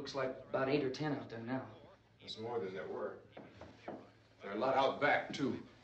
Looks like about 8 or 10 out there now. There's more than there were. There are a lot out back, too.